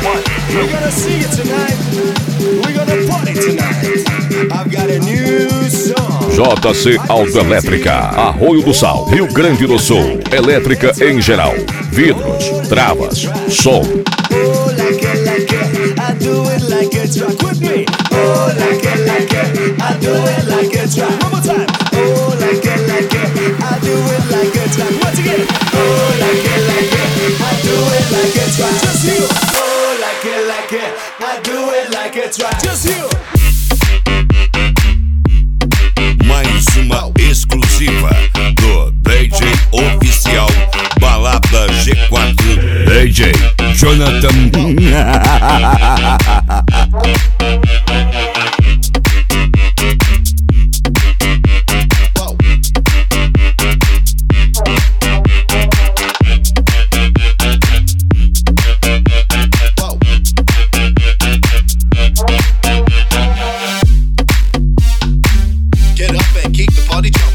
We're gonna see it tonight. We're gonna party tonight. I've got a new song. JC Autoelétrica, Arroio do Sal, Rio Grande do Sul. Elétrica em geral, vidros, travas, som. Oh, like it, I do it like it's rock with me. Oh, like it, I do it like it's rock. One more time. Oh, like it, I do it like it's rock. Once again. Oh, like it, I do it like it's rock. Just you. Oh, like it, I do it like it's rock. Just you. Mais uma exclusiva do DJ Oficial Balada G4, DJ Jonathan. Get up and keep the party jumping.